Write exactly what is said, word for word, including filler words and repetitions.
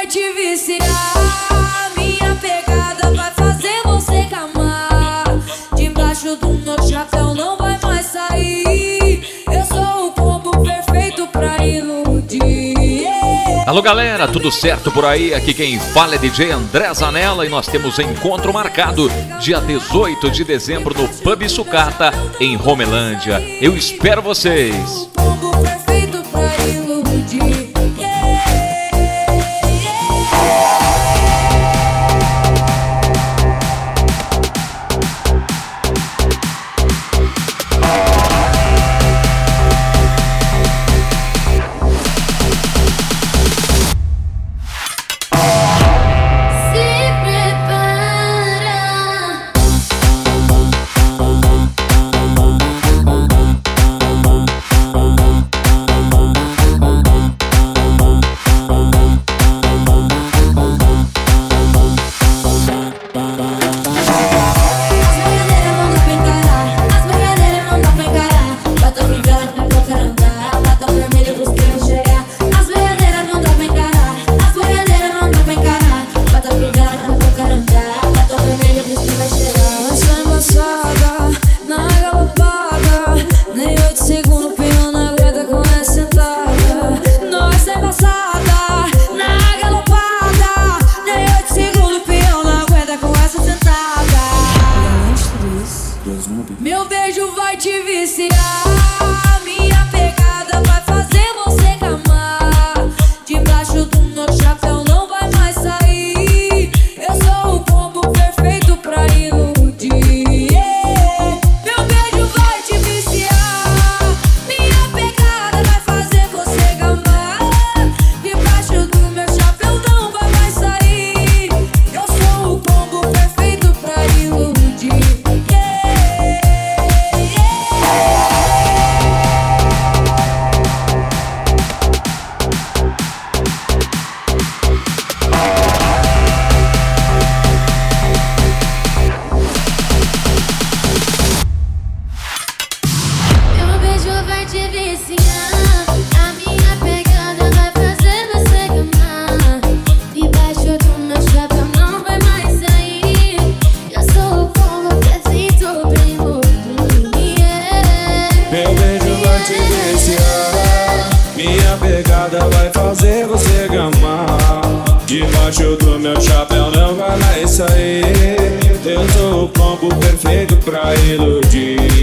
vai te viciar. Minha pegada vai fazer você camar. Debaixo do meu chapéu não vai mais sair. Eu sou o combo perfeito pra iludir. Alô galera, tudo certo por aí? Aqui quem fala é D J André Zanella e nós temos encontro marcado dia dezoito de dezembro no Pub Sucata, em Romelândia. Eu espero vocês! Combo perfeito pra iludir. Meu beijo vai te viciar. Minha pegada vai fazer você camar. Debaixo do meu chapéu não vai mais sair. Eu sou o combo perfeito pra iludir. Meu beijo vai te viciar. Minha pegada vai fazer você camar. Debaixo do meu chapéu não vai mais sair. Eu sou o combo perfeito pra iludir. Minha pegada vai fazer você gamar. Debaixo do meu chapéu não vai mais sair. Eu sou o combo perfeito pra iludir.